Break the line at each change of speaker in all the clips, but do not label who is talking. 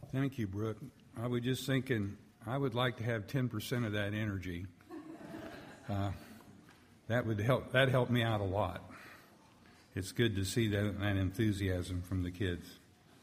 Thank you, Brooke. I was just thinking I would like to have 10% of that energy. That would help. That helped me out a lot. It's good to see that enthusiasm from the kids.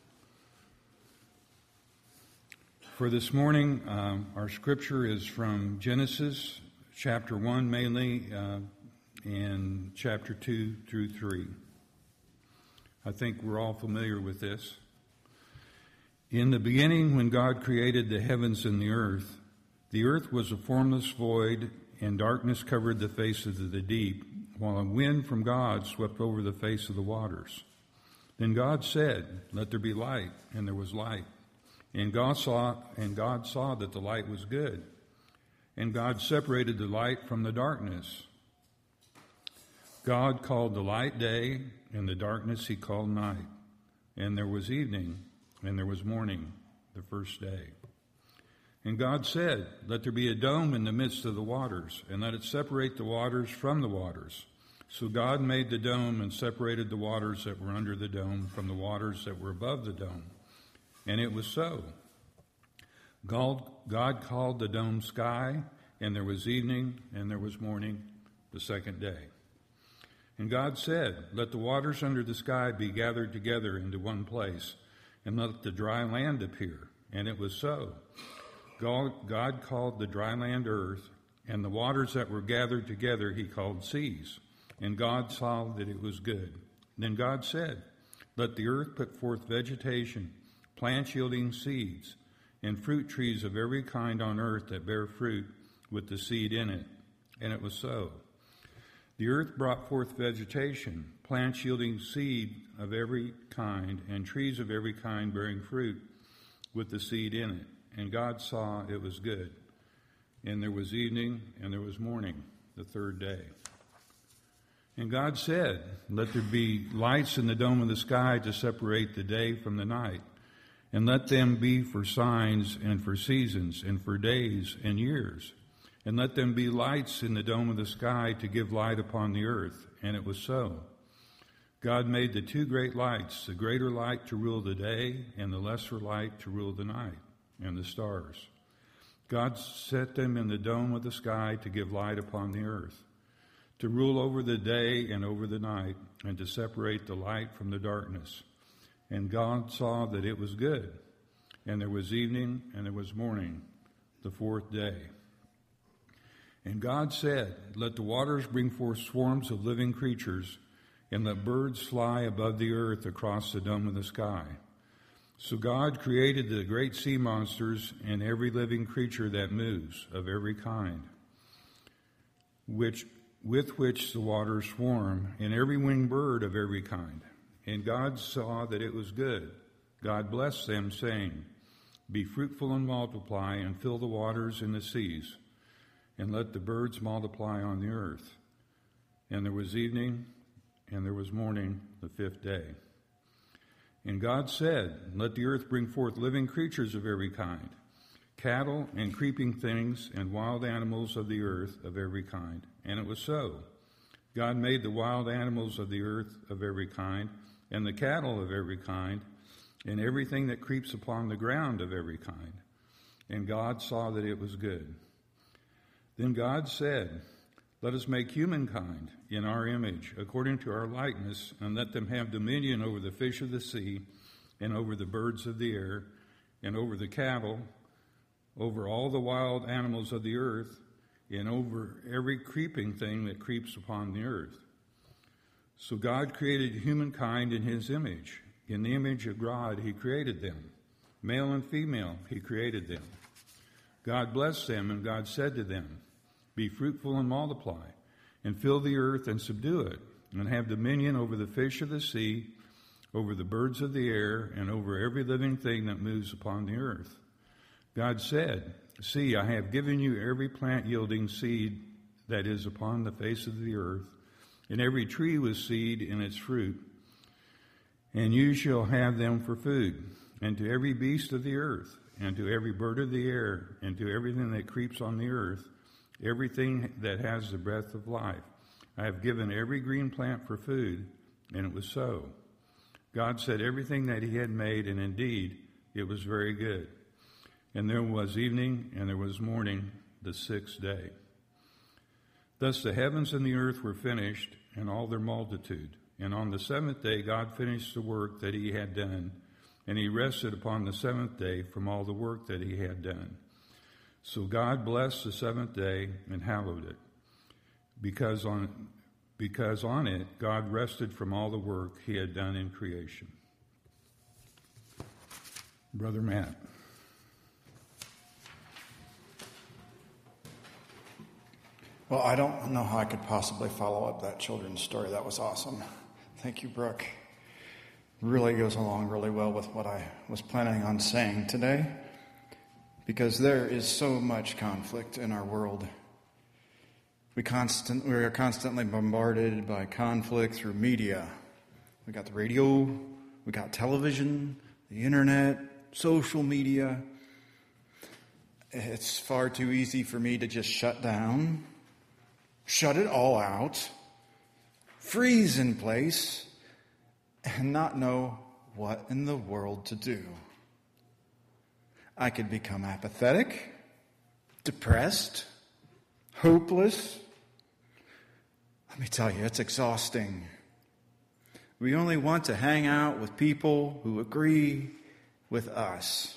For this morning, our scripture is from Genesis chapter 1 mainly, and chapter 2 through 3. I think we're all familiar with this. In the beginning, when God created the heavens and the earth was a formless void, and darkness covered the face of the deep, while a wind from God swept over the face of the waters. Then God said, "Let there be light," and there was light. And God saw that the light was good. And God separated the light from the darkness. God called the light day, and the darkness he called night. And there was evening, and there was morning, the first day. And God said, "Let there be a dome in the midst of the waters, and let it separate the waters from the waters." So God made the dome and separated the waters that were under the dome from the waters that were above the dome. And it was so. God called the dome sky, and there was evening, and there was morning, the second day. And God said, "Let the waters under the sky be gathered together into one place, and let the dry land appear." And it was so. God called the dry land earth, and the waters that were gathered together he called seas. And God saw that it was good. Then God said, "Let the earth put forth vegetation, plants yielding seeds, and fruit trees of every kind on earth that bear fruit with the seed in it." And it was so. The earth brought forth vegetation, plants yielding seed of every kind, and trees of every kind bearing fruit with the seed in it. And God saw it was good. And there was evening, and there was morning, the third day. And God said, "Let there be lights in the dome of the sky to separate the day from the night, and let them be for signs and for seasons and for days and years. And let them be lights in the dome of the sky to give light upon the earth." And it was so. God made the two great lights, the greater light to rule the day, and the lesser light to rule the night, and the stars. God set them in the dome of the sky to give light upon the earth, to rule over the day and over the night, and to separate the light from the darkness. And God saw that it was good. And there was evening, and there was morning, the fourth day. And God said, "Let the waters bring forth swarms of living creatures, and let birds fly above the earth across the dome of the sky." So God created the great sea monsters and every living creature that moves, of every kind, with which the waters swarm, and every winged bird of every kind. And God saw that it was good. God blessed them, saying, "Be fruitful and multiply, and fill the waters and the seas, and let the birds multiply on the earth." And there was evening, and there was morning, the fifth day. And God said, "Let the earth bring forth living creatures of every kind, cattle and creeping things and wild animals of the earth of every kind." And it was so. God made the wild animals of the earth of every kind, and the cattle of every kind, and everything that creeps upon the ground of every kind. And God saw that it was good. Then God said, "Let us make humankind in our image, according to our likeness, and let them have dominion over the fish of the sea, and over the birds of the air, and over the cattle, over all the wild animals of the earth, and over every creeping thing that creeps upon the earth." So God created humankind in his image. In the image of God he created them. Male and female he created them. God blessed them, and God said to them, "Be fruitful and multiply, and fill the earth and subdue it, and have dominion over the fish of the sea, over the birds of the air, and over every living thing that moves upon the earth." God said, "See, I have given you every plant yielding seed that is upon the face of the earth, and every tree with seed in its fruit, and you shall have them for food, and to every beast of the earth, and to every bird of the air, and to everything that creeps on the earth, everything that has the breath of life. I have given every green plant for food." And it was so. God said everything that he had made, and indeed It was very good. And there was evening, and there was morning, the sixth day. Thus the heavens and the earth were finished, and all their multitude. And on the seventh day God finished the work that he had done, and he rested upon the seventh day from all the work that he had done. So God blessed the seventh day and hallowed it, because on it God rested from all the work he had done in creation. Brother Matt.
Well, I don't know how I could possibly follow up that children's story. That was awesome. Thank you, Brooke. Really goes along really well with what I was planning on saying today, because there is so much conflict in our world. We are constantly bombarded by conflict through media. We got the radio, we got television, the internet, social media. It's far too easy for me to just shut down, shut it all out, freeze in place, and not know what in the world to do. I could become apathetic, depressed, hopeless. Let me tell you, it's exhausting. We only want to hang out with people who agree with us.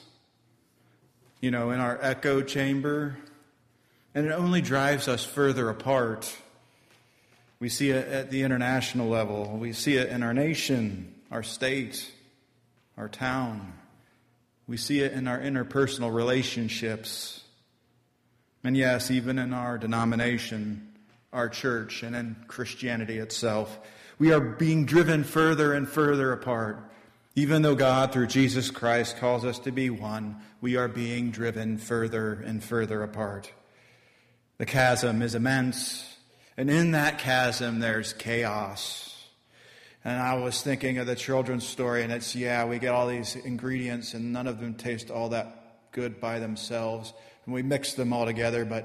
In our echo chamber. And it only drives us further apart. We see it at the international level. We see it in our nation, our state, our town. We see it in our interpersonal relationships. And yes, even in our denomination, our church, and in Christianity itself. We are being driven further and further apart. Even though God, through Jesus Christ, calls us to be one, we are being driven further and further apart. The chasm is immense, and in that chasm there's chaos. And I was thinking of the children's story, and we get all these ingredients, and none of them taste all that good by themselves, and we mix them all together, but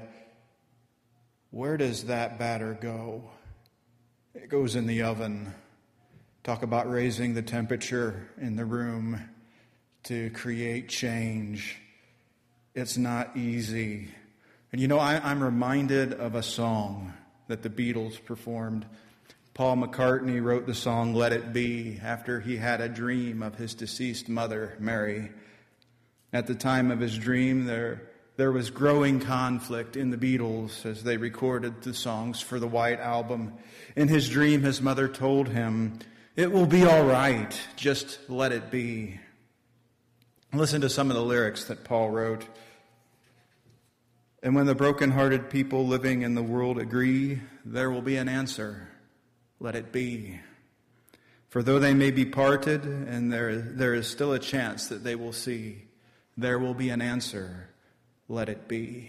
where does that batter go? It goes in the oven. Talk about raising the temperature in the room to create change. It's not easy. And I'm reminded of a song that the Beatles performed. Paul McCartney wrote the song Let It Be after he had a dream of his deceased mother, Mary. At the time of his dream, there was growing conflict in the Beatles as they recorded the songs for the White Album. In his dream, his mother told him, "It will be all right, just let it be." Listen to some of the lyrics that Paul wrote. "And when the broken-hearted people living in the world agree, there will be an answer. Let it be. For though they may be parted, and there is still a chance that they will see, there will be an answer. Let it be."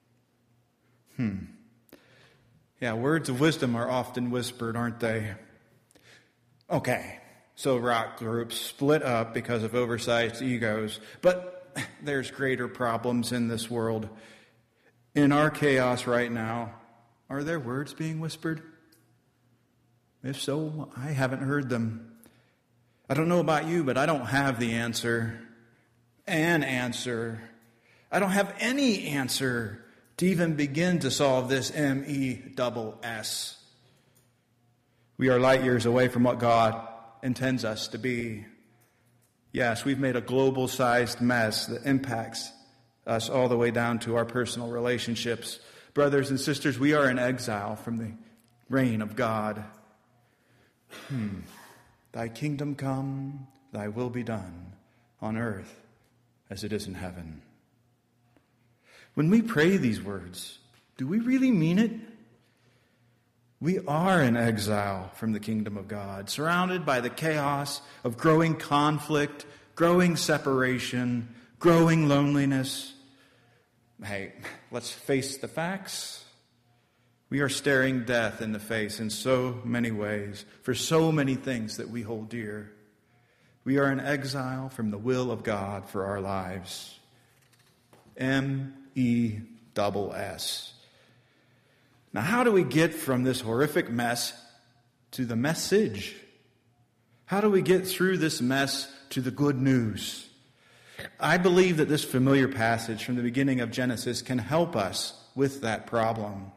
Yeah, words of wisdom are often whispered, aren't they? Okay, so rock groups split up because of oversized egos, but there's greater problems in this world. In our chaos right now, are there words being whispered? If so, I haven't heard them. I don't know about you, but I don't have the answer. An answer. I don't have any answer to even begin to solve this MESS. We are light years away from what God intends us to be. Yes, we've made a global-sized mess that impacts us all the way down to our personal relationships. Brothers and sisters, we are in exile from the reign of God. Thy kingdom come, thy will be done, on earth as it is in heaven. When we pray these words, do we really mean it? We are in exile from the kingdom of God, surrounded by the chaos of growing conflict, growing separation, growing loneliness. Hey, let's face the facts. We are staring death in the face in so many ways, for so many things that we hold dear. We are in exile from the will of God for our lives. MESS. Now, how do we get from this horrific mess to the message? How do we get through this mess to the good news? I believe that this familiar passage from the beginning of Genesis can help us with that problem.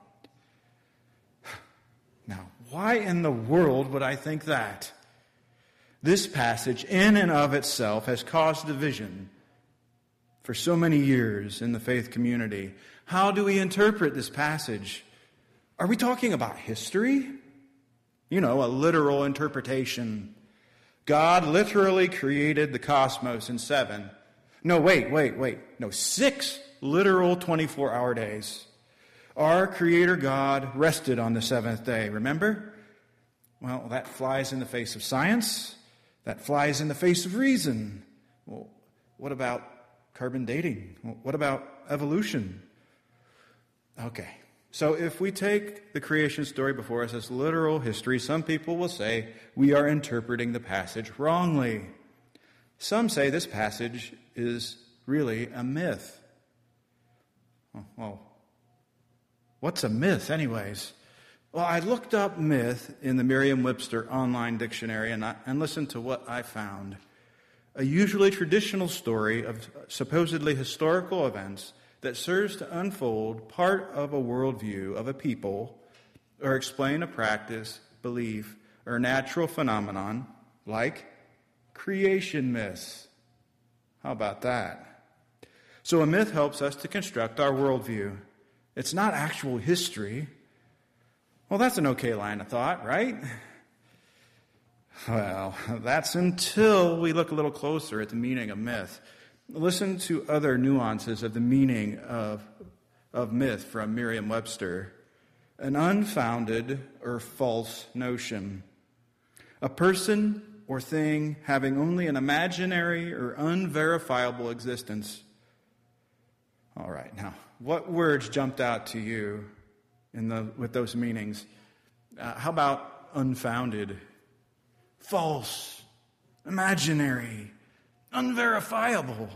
Now, why in the world would I think that? This passage, in and of itself, has caused division for so many years in the faith community. How do we interpret this passage? Are we talking about history? You know, a literal interpretation. God literally created the cosmos in 7. No, wait. No, 6 literal 24-hour days. Our Creator God rested on the 7th day, remember? Well, that flies in the face of science. That flies in the face of reason. Well, what about carbon dating? What about evolution? Okay, so if we take the creation story before us as literal history, some people will say we are interpreting the passage wrongly. Some say this passage is really a myth. Well, what's a myth anyways? Well, I looked up myth in the Merriam-Webster online dictionary and listened to what I found. A usually traditional story of supposedly historical events that serves to unfold part of a worldview of a people or explain a practice, belief, or natural phenomenon like creation myths. How about that? So a myth helps us to construct our worldview. It's not actual history. Well, that's an okay line of thought, right? Well, that's until we look a little closer at the meaning of myth. Listen to other nuances of the meaning of myth from Merriam-Webster. An unfounded or false notion. A person or thing having only an imaginary or unverifiable existence. All right, now, what words jumped out to you with those meanings? How about unfounded, false, imaginary, unverifiable?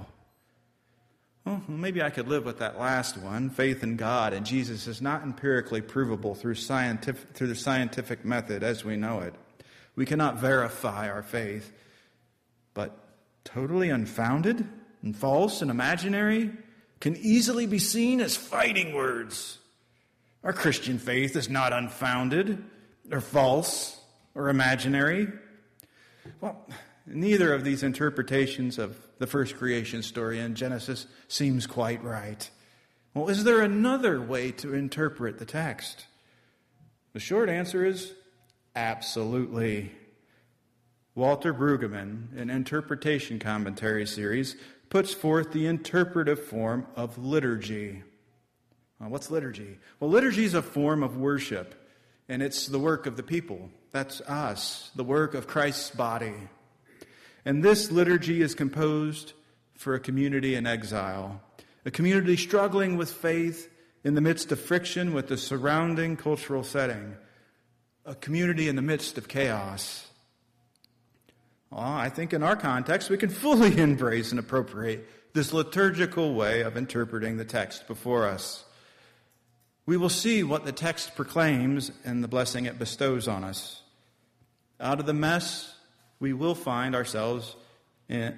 Well, maybe I could live with that last one. Faith in God and Jesus is not empirically provable through the scientific method as we know it. We cannot verify our faith. But totally unfounded and false and imaginary can easily be seen as fighting words. Our Christian faith is not unfounded or false or imaginary. Well, neither of these interpretations of the first creation story in Genesis seems quite right. Well, is there another way to interpret the text? The short answer is absolutely. Walter Brueggemann, in Interpretation Commentary series, puts forth the interpretive form of liturgy. What's liturgy? Well, liturgy is a form of worship, and it's the work of the people. That's us, the work of Christ's body. And this liturgy is composed for a community in exile, a community struggling with faith in the midst of friction with the surrounding cultural setting, a community in the midst of chaos. Well, I think in our context we can fully embrace and appropriate this liturgical way of interpreting the text before us. We will see what the text proclaims and the blessing it bestows on us. Out of the mess we will find ourselves in,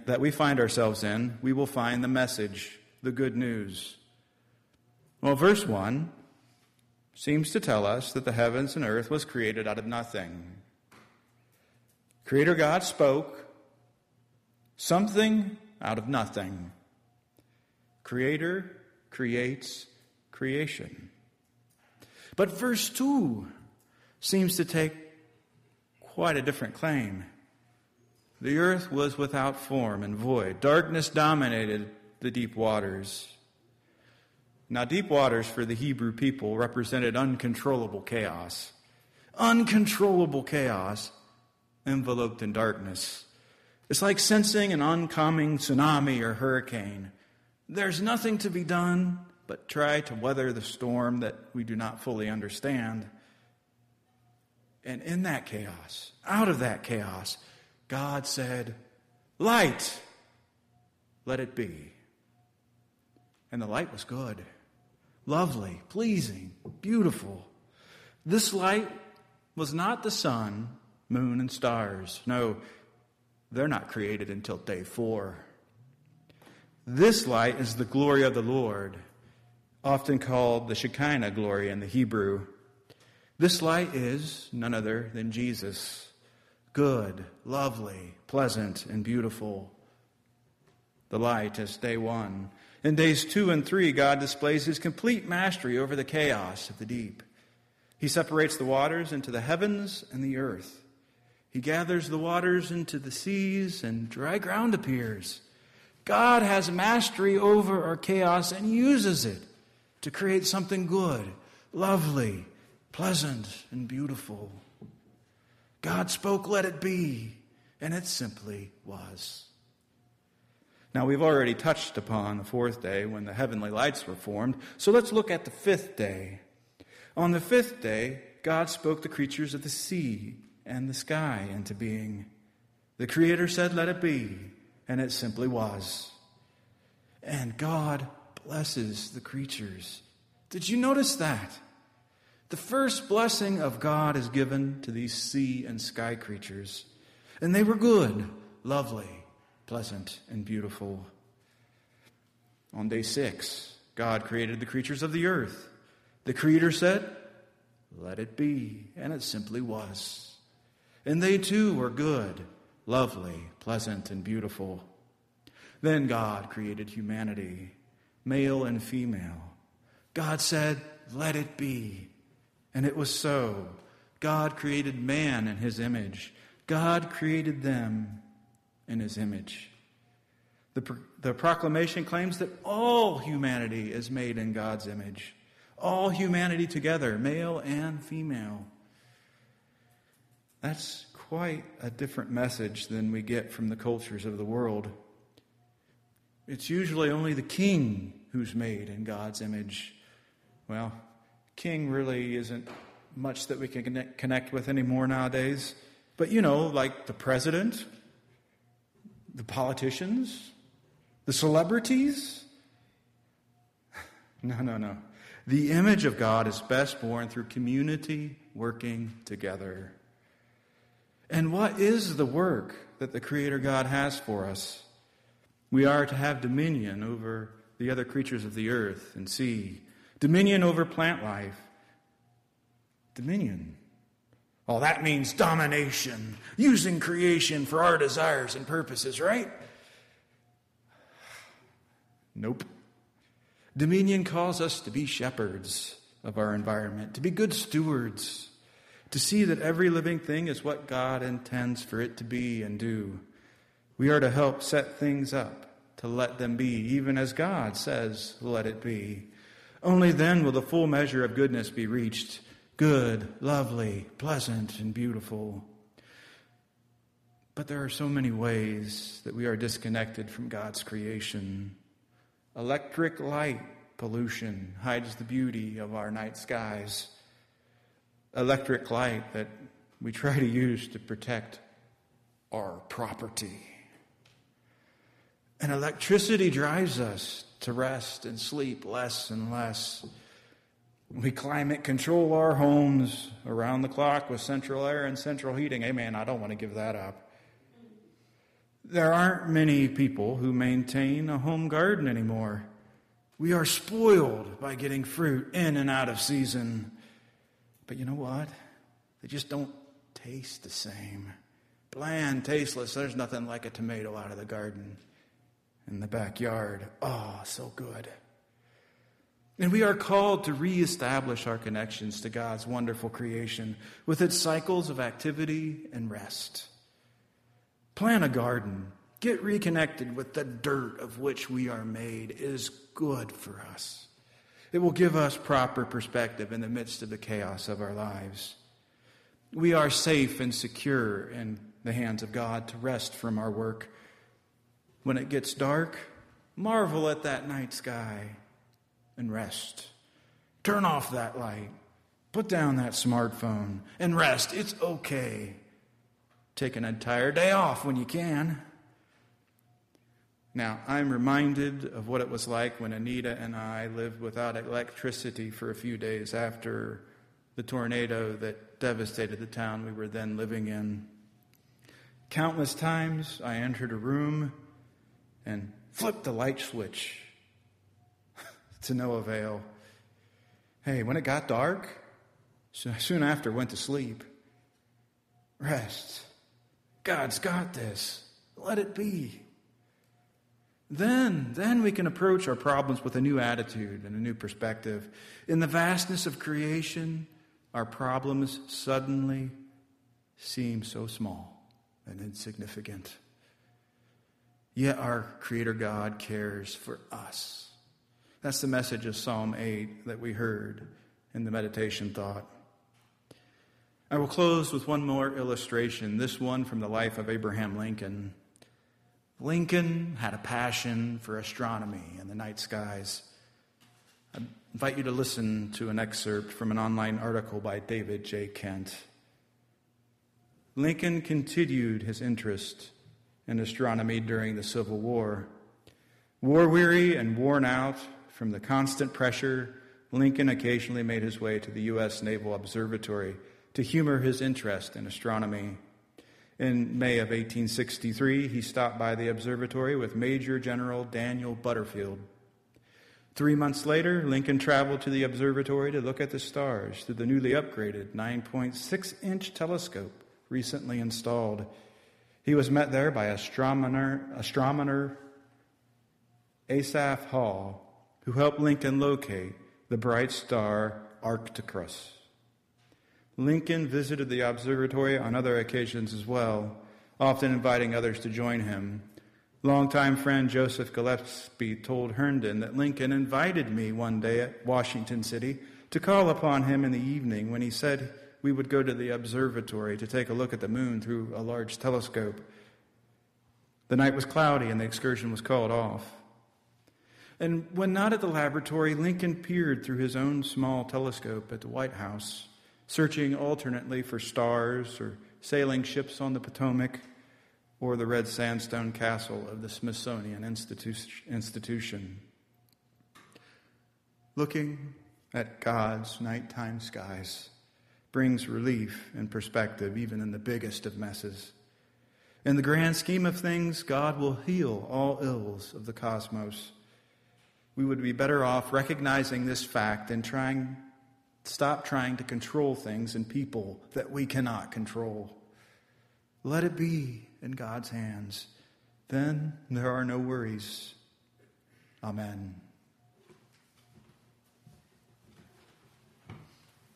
we will find the message, the good news. Well, verse 1 seems to tell us that the heavens and earth was created out of nothing. Creator God spoke something out of nothing. Creator creates creation. But verse 2 seems to take quite a different claim. The earth was without form and void. Darkness dominated the deep waters. Now, deep waters for the Hebrew people represented uncontrollable chaos. Uncontrollable chaos enveloped in darkness. It's like sensing an oncoming tsunami or hurricane. There's nothing to be done but try to weather the storm that we do not fully understand. And in that chaos, out of that chaos, God said, "Light, let it be." And the light was good, lovely, pleasing, beautiful. This light was not the sun, moon, and stars. No, they're not created until day 4. This light is the glory of the Lord, often called the Shekinah glory in the Hebrew. This light is none other than Jesus, good, lovely, pleasant, and beautiful. The light is day 1. In days 2 and 3, God displays his complete mastery over the chaos of the deep. He separates the waters into the heavens and the earth. He gathers the waters into the seas, and dry ground appears. God has mastery over our chaos and uses it to create something good, lovely, pleasant, and beautiful. God spoke, let it be, and it simply was. Now, we've already touched upon the 4th day when the heavenly lights were formed, so let's look at the 5th day. On the 5th day, God spoke the creatures of the sea and the sky into being. The Creator said, let it be, and it simply was. And God blesses the creatures. Did you notice that? The first blessing of God is given to these sea and sky creatures. And they were good, lovely, pleasant, and beautiful. On day 6, God created the creatures of the earth. The Creator said, let it be, and it simply was. And they too were good, lovely, pleasant, and beautiful. Then God created humanity, male and female. God said, let it be. And it was so. God created man in his image. God created them in his image. The proclamation claims that all humanity is made in God's image. All humanity together, male and female. That's quite a different message than we get from the cultures of the world. It's usually only the king who's made in God's image. Well, king really isn't much that we can connect with anymore nowadays. But like the president, the politicians, the celebrities. No. The image of God is best born through community working together. And what is the work that the Creator God has for us? We are to have dominion over the other creatures of the earth and sea. Dominion over plant life. Dominion. Oh, that means domination. Using creation for our desires and purposes, right? Nope. Dominion calls us to be shepherds of our environment, to be good stewards, to see that every living thing is what God intends for it to be and do. We are to help set things up, to let them be, even as God says, let it be. Only then will the full measure of goodness be reached. Good, lovely, pleasant, and beautiful. But there are so many ways that we are disconnected from God's creation. Electric light pollution hides the beauty of our night skies. Electric light that we try to use to protect our property. And electricity drives us to rest and sleep less and less. We climate control our homes around the clock with central air and central heating. Hey man, I don't want to give that up. There aren't many people who maintain a home garden anymore. We are spoiled by getting fruit in and out of season. But you know what? They just don't taste the same. Bland, tasteless. There's nothing like a tomato out of the garden in the backyard. Oh, so good. And we are called to reestablish our connections to God's wonderful creation with its cycles of activity and rest. Plant a garden. Get reconnected with the dirt of which we are made. It is good for us. It will give us proper perspective in the midst of the chaos of our lives. We are safe and secure in the hands of God to rest from our work. When it gets dark, marvel at that night sky and rest. Turn off that light. Put down that smartphone and rest. It's okay. Take an entire day off when you can. Now, I'm reminded of what it was like when Anita and I lived without electricity for a few days after the tornado that devastated the town we were then living in. Countless times I entered a room and flip the light switch to no avail. Hey, when it got dark, soon after went to sleep. Rest. God's got this. Let it be. Then we can approach our problems with a new attitude and a new perspective. In the vastness of creation, our problems suddenly seem so small and insignificant. Yet our Creator God cares for us. That's the message of Psalm 8 that we heard in the meditation thought. I will close with one more illustration, this one from the life of Abraham Lincoln. Lincoln had a passion for astronomy and the night skies. I invite you to listen to an excerpt from an online article by David J. Kent. Lincoln continued his interest in astronomy during the Civil War. War-weary and worn out from the constant pressure, Lincoln occasionally made his way to the U.S. Naval Observatory to humor his interest in astronomy. In May of 1863, he stopped by the observatory with Major General Daniel Butterfield. 3 months later, Lincoln traveled to the observatory to look at the stars through the newly upgraded 9.6-inch telescope recently installed. He was met there by astronomer Asaph Hall, who helped Lincoln locate the bright star Arcturus. Lincoln visited the observatory on other occasions as well, often inviting others to join him. Longtime friend Joseph Gillespie told Herndon that Lincoln invited me one day at Washington City to call upon him in the evening when he said we would go to the observatory to take a look at the moon through a large telescope. The night was cloudy and the excursion was called off. And when not at the laboratory, Lincoln peered through his own small telescope at the White House, searching alternately for stars or sailing ships on the Potomac or the red sandstone castle of the Smithsonian Institution. Looking at God's nighttime skies brings relief and perspective even in the biggest of messes. In the grand scheme of things, God will heal all ills of the cosmos. We would be better off recognizing this fact and stop trying to control things and people that we cannot control. Let it be in God's hands. Then there are no worries. Amen.